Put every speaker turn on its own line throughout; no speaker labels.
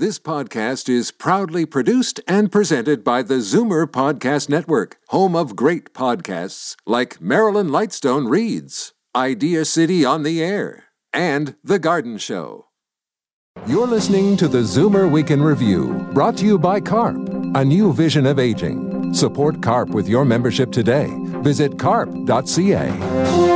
This podcast is proudly produced and presented by the Zoomer Podcast Network, home of great podcasts like Marilyn Lightstone Reads, Idea City on the Air, and The Garden Show. You're listening to the Zoomer Week in Review, brought to you by CARP, a new vision of aging. Support CARP with your membership today. Visit carp.ca.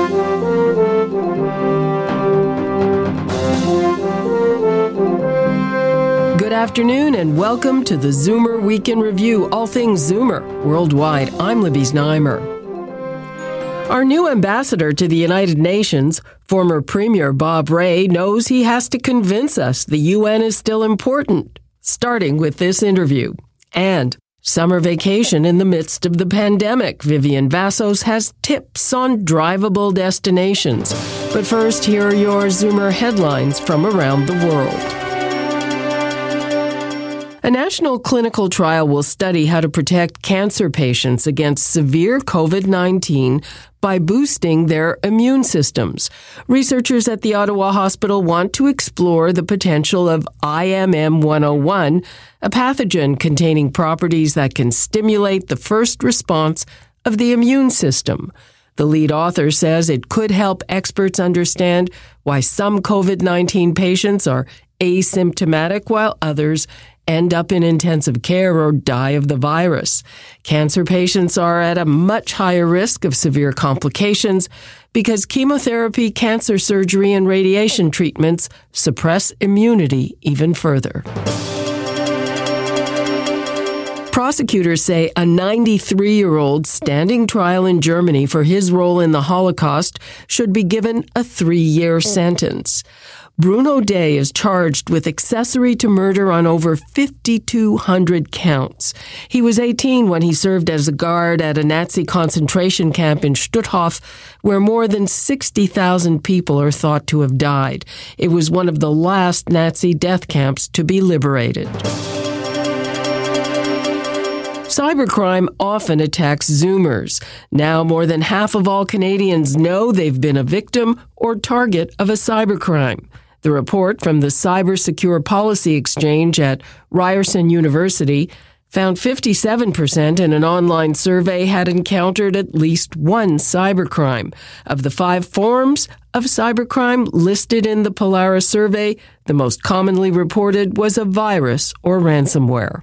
Good afternoon and welcome to the Zoomer Week in Review, all things Zoomer worldwide. I'm Libby Znaimer. Our new ambassador to the United Nations, former Premier Bob Rae, knows he has to convince us the UN is still important, starting with this interview. And summer vacation in the midst of the pandemic. Vivian Vassos has tips on drivable destinations. But first, here are your Zoomer headlines from around the world. A national clinical trial will study how to protect cancer patients against severe COVID-19 by boosting their immune systems. Researchers at the Ottawa Hospital want to explore the potential of IMM-101, a pathogen containing properties that can stimulate the first response of the immune system. The lead author says it could help experts understand why some COVID-19 patients are asymptomatic while others end up in intensive care or die of the virus. Cancer patients are at a much higher risk of severe complications because chemotherapy, cancer surgery, and radiation treatments suppress immunity even further. Prosecutors say a 93-year-old standing trial in Germany for his role in the Holocaust should be given a 3-year sentence. Bruno Day is charged with accessory to murder on over 5,200 counts. He was 18 when he served as a guard at a Nazi concentration camp in Stutthof, where more than 60,000 people are thought to have died. It was one of the last Nazi death camps to be liberated. Cybercrime often attacks Zoomers. Now more than half of all Canadians know they've been a victim or target of a cybercrime. The report from the Cyber Secure Policy Exchange at Ryerson University found 57% in an online survey had encountered at least one cybercrime. Of the 5 forms of cybercrime listed in the Polaris survey, the most commonly reported was a virus or ransomware.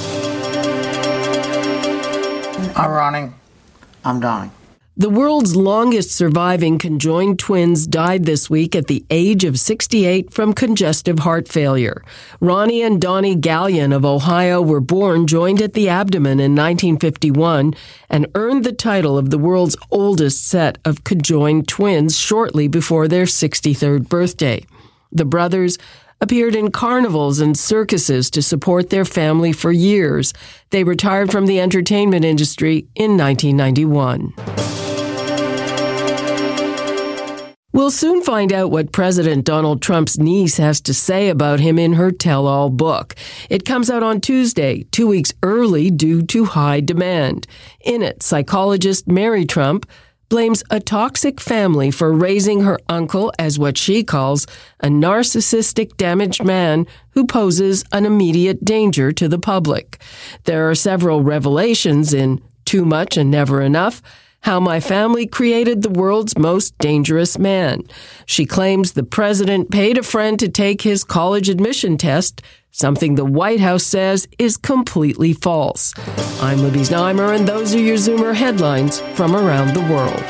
I'm running. I'm dying.
The world's longest surviving conjoined twins died this week at the age of 68 from congestive heart failure. Ronnie and Donnie Gallion of Ohio were born joined at the abdomen in 1951 and earned the title of the world's oldest set of conjoined twins shortly before their 63rd birthday. The brothers appeared in carnivals and circuses to support their family for years. They retired from the entertainment industry in 1991. We'll soon find out what President Donald Trump's niece has to say about him in her tell-all book. It comes out on Tuesday, 2 weeks early due to high demand. In it, psychologist Mary Trump blames a toxic family for raising her uncle as what she calls a narcissistic, damaged man who poses an immediate danger to the public. There are several revelations in Too Much and Never Enough, How My Family Created the World's Most Dangerous Man. She claims the president paid a friend to take his college admission test, something the White House says is completely false. I'm Libby Znaimer, and those are your Zoomer headlines from around the world.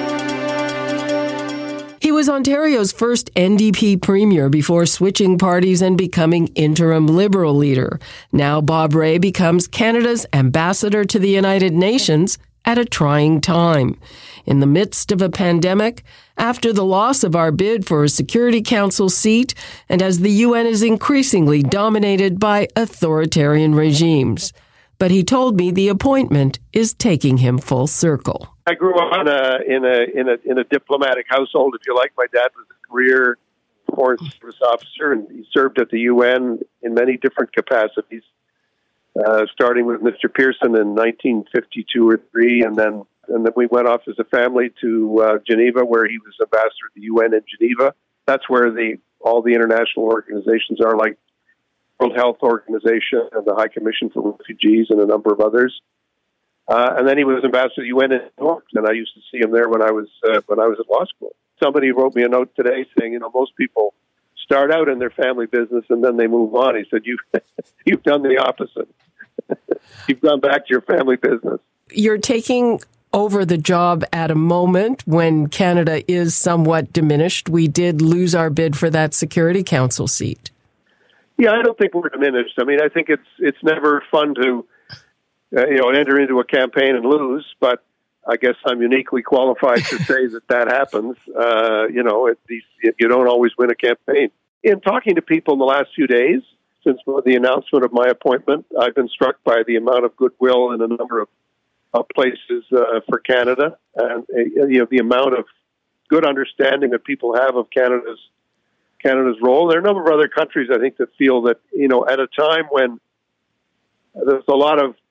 He was Ontario's first NDP premier before switching parties and becoming interim Liberal leader. Now Bob Rae becomes Canada's ambassador to the United Nations at a trying time. In the midst of a pandemic, after the loss of our bid for a Security Council seat, and as the UN is increasingly dominated by authoritarian regimes. But he told me the appointment is taking him full circle.
I grew up in a diplomatic household, if you like. My dad was a career foreign service officer, and he served at the UN in many different capacities. Starting with Mr. Pearson in 1952 or 3, and then we went off as a family to Geneva, where he was ambassador to the UN in Geneva. That's where all the international organizations are, like World Health Organization and the High Commission for Refugees and a number of others. And then he was ambassador to the UN in New York, and I used to see him there when I was at law school. Somebody wrote me a note today saying, most people start out in their family business and then they move on. He said, you've done the opposite. You've gone back to your family business.
You're taking over the job at a moment when Canada is somewhat diminished. We did lose our bid for that Security Council seat.
Yeah, I don't think we're diminished. I mean, I think it's never fun to enter into a campaign and lose, but I guess I'm uniquely qualified to say that happens. You don't always win a campaign. In talking to people in the last few days, since the announcement of my appointment, I've been struck by the amount of goodwill in a number of places for Canada, and the amount of good understanding that people have of Canada's role. There are a number of other countries, I think, that feel that at a time when there's a lot of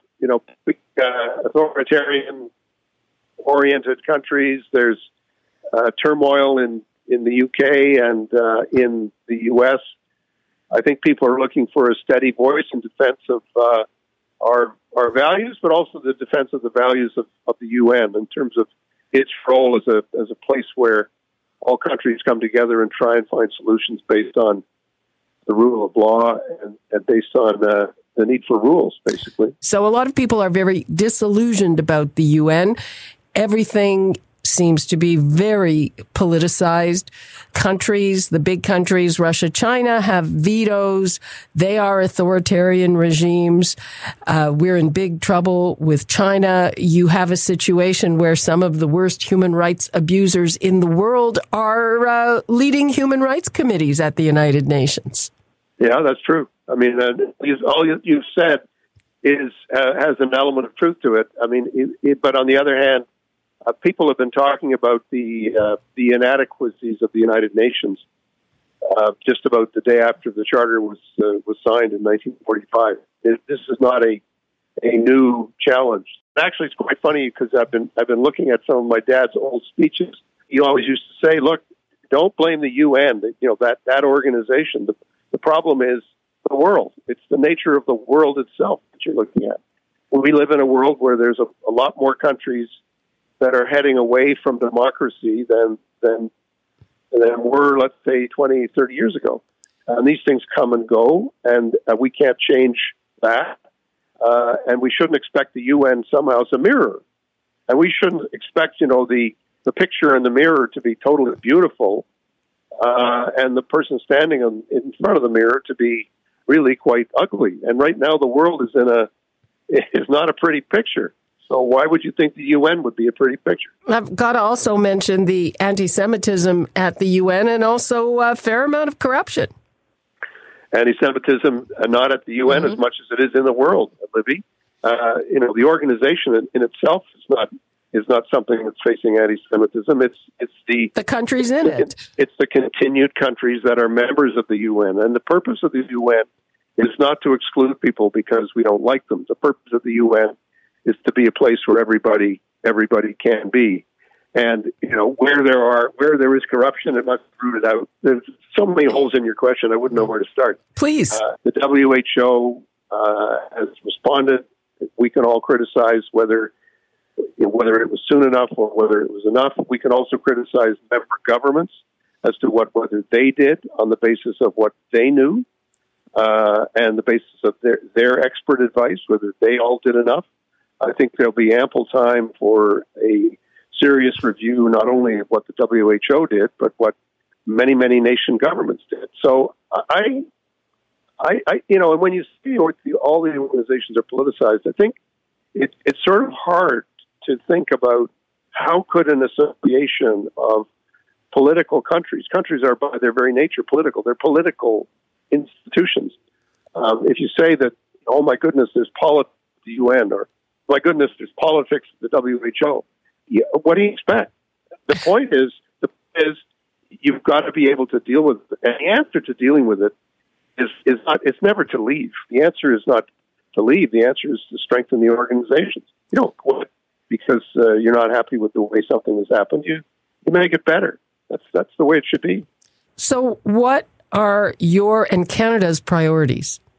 authoritarian-oriented countries, there's turmoil in the UK and in the US. I think people are looking for a steady voice in defense of our values, but also the defense of the values of the UN in terms of its role as a place where all countries come together and try and find solutions based on the rule of law and based on the need for rules, basically.
So a lot of people are very disillusioned about the UN. Everything seems to be very politicized. Countries, the big countries, Russia, China, have vetoes. They are authoritarian regimes. We're in big trouble with China. You have a situation where some of the worst human rights abusers in the world are leading human rights committees at the United Nations.
Yeah, that's true. I mean, all you've said has an element of truth to it. I mean, but on the other hand, people have been talking about the inadequacies of the United Nations just about the day after the charter was signed in 1945. This is not a new challenge. Actually, it's quite funny because I've been looking at some of my dad's old speeches. He always used to say, "Look, don't blame the UN. That organization. The problem is the world. It's the nature of the world itself that you're looking at. We live in a world where there's a lot more countries that are heading away from democracy than were, let's say, 20, 30 years ago. And these things come and go, and we can't change that. And we shouldn't expect the UN somehow as a mirror. And we shouldn't expect, the picture in the mirror to be totally beautiful, and the person standing in front of the mirror to be really quite ugly. And right now the world is not a pretty picture. So why would you think the UN would be a pretty picture?
I've got to also mention the anti-Semitism at the UN and also a fair amount of corruption.
Anti-Semitism not at the UN as much as it is in the world, Libby. The organization in itself is not something that's facing anti-Semitism. It's the
countries in it.
It's the continued countries that are members of the UN. And the purpose of the UN is not to exclude people because we don't like them. The purpose of the UN is to be a place where everybody can be. And, where there is corruption, it must be rooted out. There's so many holes in your question, I wouldn't know where to start.
Please.
The WHO has responded. We can all criticize whether it was soon enough or whether it was enough. We can also criticize member governments as to whether they did on the basis of what they knew and the basis of their expert advice, whether they all did enough. I think there'll be ample time for a serious review, not only of what the WHO did, but what many, many nation governments did. So and when you see all the organizations are politicized, I think it's sort of hard to think about how could an association of political countries are by their very nature political, they're political institutions. If you say that, oh my goodness, there's politics at the UN, or my goodness, there's politics at the WHO, what do you expect? The point is you've got to be able to deal with it. And the answer to dealing with it is not, it's never to leave. The answer is not to leave. The answer is to strengthen the organizations. You don't quit because you're not happy with the way something has happened. You make it better. That's the way it should be.
So what are your and Canada's priorities?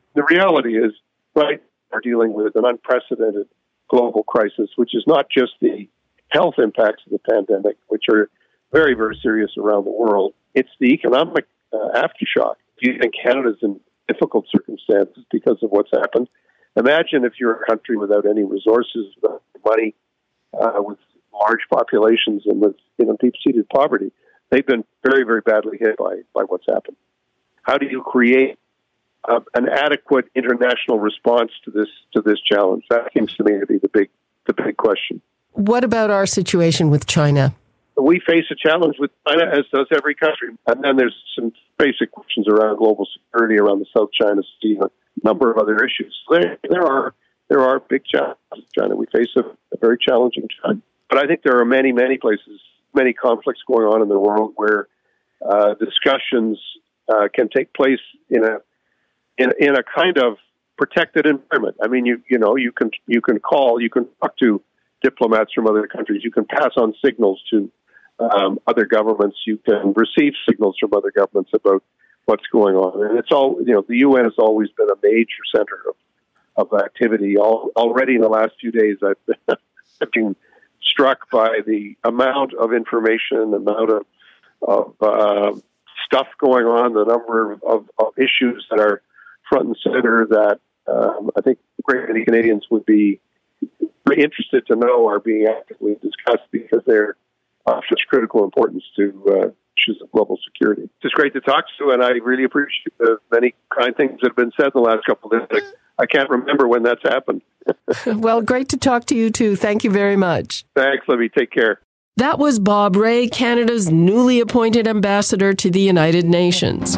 The reality is, right, we're dealing with an unprecedented global crisis, which is not just the health impacts of the pandemic, which are very, very serious around the world. It's the economic aftershock. Do you think Canada's in difficult circumstances because of what's happened? Imagine if you're a country without any resources, without money, with large populations and with deep-seated poverty. They've been very, very badly hit by what's happened. How do you create an adequate international response to this challenge? That seems to me to be the big question.
What about our situation with China?
We face a challenge with China, as does every country. And then there's some basic questions around global security, around the South China Sea, and a number of other issues. There are big challenges with China. We face a very challenging time. But I think there are many, many places, many conflicts going on in the world where discussions can take place in a kind of protected environment. I mean, you can talk to diplomats from other countries. You can pass on signals to other governments. You can receive signals from other governments about what's going on. And it's all, the UN has always been a major center of activity. Already in the last few days, I've been struck by the amount of information, the amount of stuff going on, the number of issues that are front and center that I think great many Canadians would be very interested to know are being actively discussed because they're of such critical importance to issues of global security. It's just great to talk to, and I really appreciate the many kind things that have been said in the last couple of days. I can't remember when that's happened.
Well, great to talk to you, too. Thank you very much.
Thanks, Libby. Take care.
That was Bob Rae, Canada's newly appointed ambassador to the United Nations.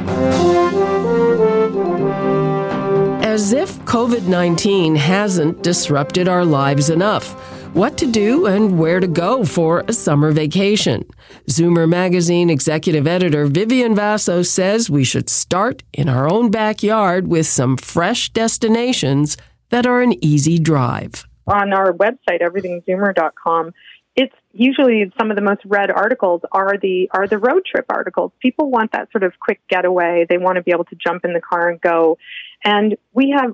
As if COVID-19 hasn't disrupted our lives enough. What to do and where to go for a summer vacation. Zoomer magazine executive editor Vivian Vasso says we should start in our own backyard with some fresh destinations that are an easy drive.
On our website, everythingzoomer.com, it's usually some of the most read articles are the road trip articles. People want that sort of quick getaway. They want to be able to jump in the car and go. And we have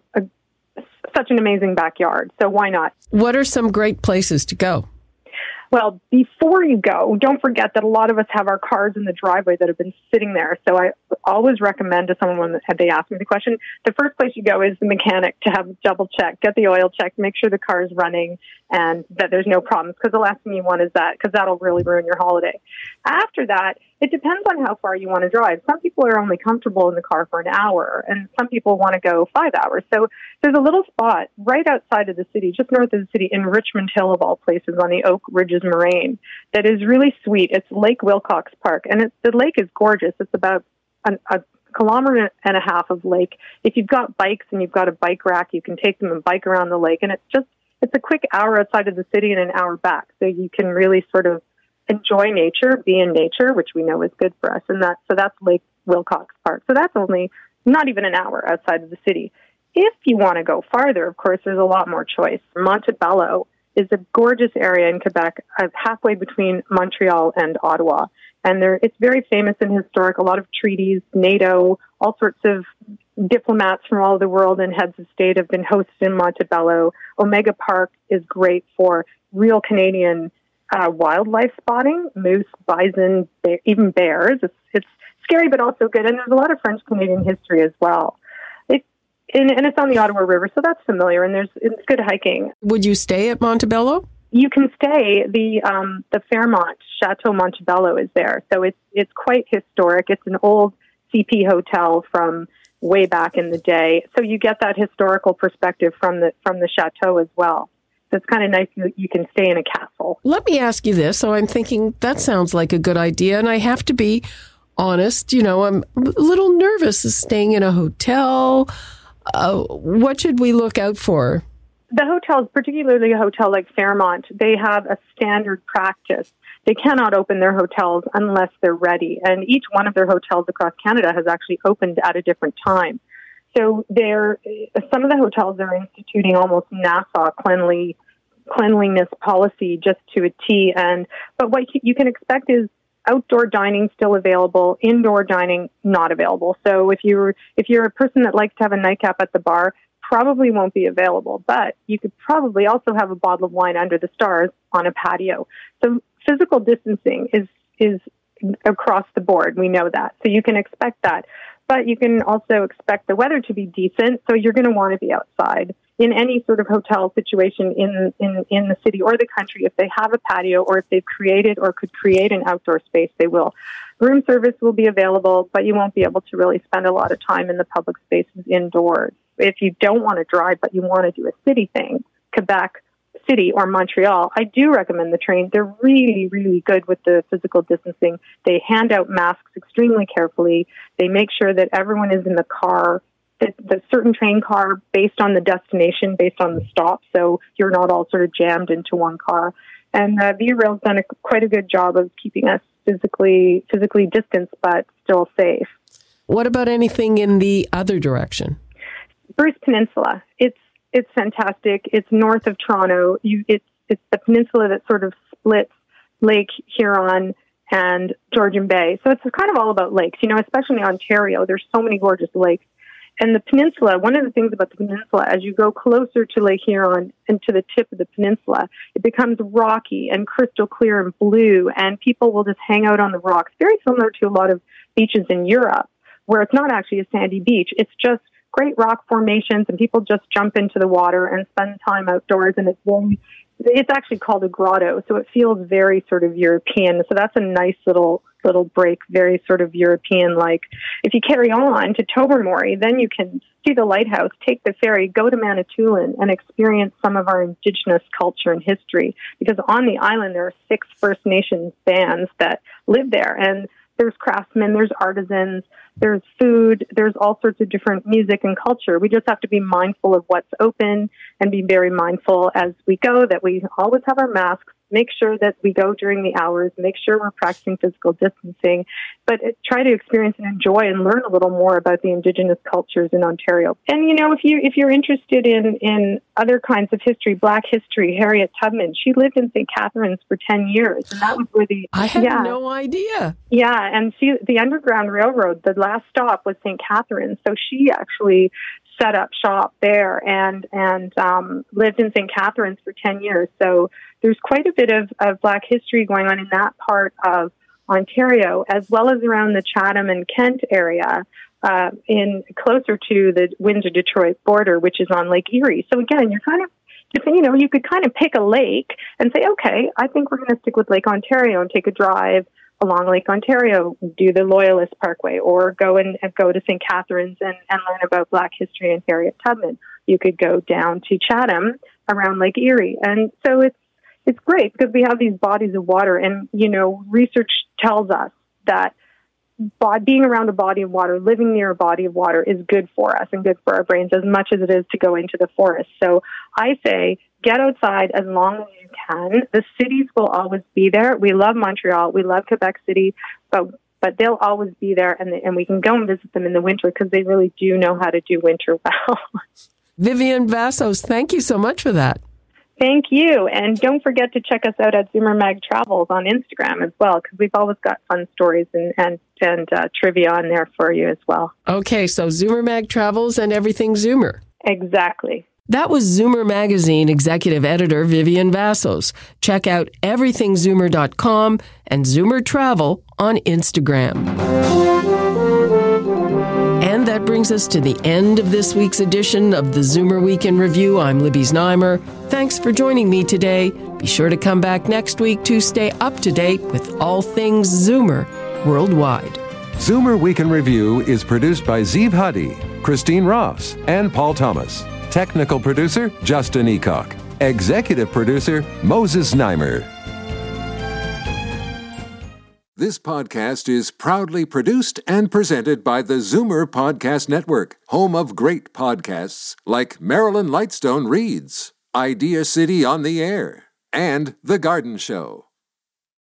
such an amazing backyard, so why not?
What are some great places to go?
Well, before you go, don't forget that a lot of us have our cars in the driveway that have been sitting there. So I always recommend to someone when they ask me the question, the first place you go is the mechanic to have double check, get the oil checked, make sure the car is running and that there's no problems, because the last thing you want is that, because that'll really ruin your holiday. After that, it depends on how far you want to drive. Some people are only comfortable in the car for an hour, and some people want to go 5 hours. So there's a little spot right outside of the city, just north of the city, in Richmond Hill, of all places, on the Oak Ridges Moraine, that is really sweet. It's Lake Wilcox Park, and the lake is gorgeous. It's about a kilometer and a half of lake. If you've got bikes and you've got a bike rack, you can take them and bike around the lake, and it's a quick hour outside of the city and an hour back. So you can really sort of enjoy nature, be in nature, which we know is good for us. And that's Lake Wilcox Park. So that's only not even an hour outside of the city. If you want to go farther, of course, there's a lot more choice. Montebello is a gorgeous area in Quebec, halfway between Montreal and Ottawa. And it's very famous and historic. A lot of treaties, NATO, all sorts of diplomats from all over the world and heads of state have been hosted in Montebello. Omega Park is great for real Canadian wildlife spotting, moose, bison, even bears. It's scary, but also good. And there's a lot of French-Canadian history as well. And it's on the Ottawa River, so that's familiar, and it's good hiking.
Would you stay at Montebello?
You can stay. The Fairmont Chateau Montebello is there, so it's quite historic. It's an old CP hotel from way back in the day, so you get that historical perspective from the chateau as well. So it's kind of nice you can stay in a castle. Let
me ask you this. So I'm thinking that sounds like a good idea, and I have to be honest. I'm a little nervous of staying in a hotel. What should we look out for?
The hotels, particularly a hotel like Fairmont, they have a standard practice. They cannot open their hotels unless they're ready. And each one of their hotels across Canada has actually opened at a different time. So some of the hotels are instituting almost NASA cleanliness policy just to a T. But what you can expect is outdoor dining still available, indoor dining not available. So if you're a person that likes to have a nightcap at the bar, probably won't be available. But you could probably also have a bottle of wine under the stars on a patio. So physical distancing is across the board. We know that. So you can expect that. But you can also expect the weather to be decent. So you're going to want to be outside in any sort of hotel situation in the city or the country. If they have a patio or if they've created or could create an outdoor space, they will. Room service will be available, but you won't be able to really spend a lot of time in the public spaces indoors. If you don't want to drive, but you want to do a city thing, Quebec City or Montreal, I do recommend the train. They're really, really good with the physical distancing. They hand out masks extremely carefully. They make sure that everyone is in the car, the certain train car based on the destination, based on the stop, so you're not all sort of jammed into one car. And Via Rail's done quite a good job of keeping us physically distanced, but still safe.
What about anything in the other direction?
Bruce Peninsula. It's fantastic. It's north of Toronto. It's the peninsula that sort of splits Lake Huron and Georgian Bay. So it's kind of all about lakes, especially in Ontario. There's so many gorgeous lakes. And the peninsula, one of the things about the peninsula, as you go closer to Lake Huron and to the tip of the peninsula, it becomes rocky and crystal clear and blue, and people will just hang out on the rocks. Very similar to a lot of beaches in Europe, where it's not actually a sandy beach. It's just great rock formations, and people just jump into the water and spend time outdoors, and it's actually called a grotto, so it feels very sort of European. So that's a nice little break, very sort of European-like. If you carry on to Tobermory, then you can see the lighthouse, take the ferry, go to Manitoulin, and experience some of our Indigenous culture and history. Because on the island, there are 6 First Nations bands that live there, and there's craftsmen, there's artisans, there's food, there's all sorts of different music and culture. We just have to be mindful of what's open and be very mindful as we go that we always have our masks, make sure that we go during the hours, make sure we're practicing physical distancing, but try to experience and enjoy and learn a little more about the Indigenous cultures in Ontario. And, if you're interested in other kinds of history, Black history, Harriet Tubman, she lived in St. Catharines for 10 years. And that was where
I had no idea.
Yeah, and the Underground Railroad, the last stop was St. Catharines. So she actually set up shop there and lived in St. Catharines for 10 years. So there's quite a bit of Black history going on in that part of Ontario, as well as around the Chatham and Kent area, in closer to the Windsor-Detroit border, which is on Lake Erie. So again, you're kind of, you could kind of pick a lake and say, okay, I think we're going to stick with Lake Ontario and take a drive along Lake Ontario, do the Loyalist Parkway, or go to St. Catharines and learn about Black history and Harriet Tubman. You could go down to Chatham around Lake Erie. And so it's great because we have these bodies of water, and, research tells us that being around a body of water, living near a body of water is good for us and good for our brains as much as it is to go into the forest. So I say, get outside as long as you can. The cities will always be there. We love Montreal. We love Quebec City, but they'll always be there, and we can go and visit them in the winter because they really do know how to do winter well.
Vivian Vassos, thank you so much for that.
Thank you. And don't forget to check us out at Zoomer Mag Travels on Instagram as well, because we've always got fun stories and trivia on there for you as well.
Okay, so Zoomer Mag Travels and everything Zoomer.
Exactly.
That was Zoomer Magazine executive editor Vivian Vassos. Check out everythingzoomer.com and Zoomer Travel on Instagram. And that brings us to the end of this week's edition of the Zoomer Week in Review. I'm Libby Znaimer. Thanks for joining me today. Be sure to come back next week to stay up to date with all things Zoomer worldwide.
Zoomer Week in Review is produced by Zeev Huddy, Christine Ross, and Paul Thomas. Technical producer, Justin Eacock. Executive producer, Moses Znaimer. This podcast is proudly produced and presented by the Zoomer Podcast Network, home of great podcasts like Marilyn Lightstone Reads, Idea City on the Air, and The Garden Show.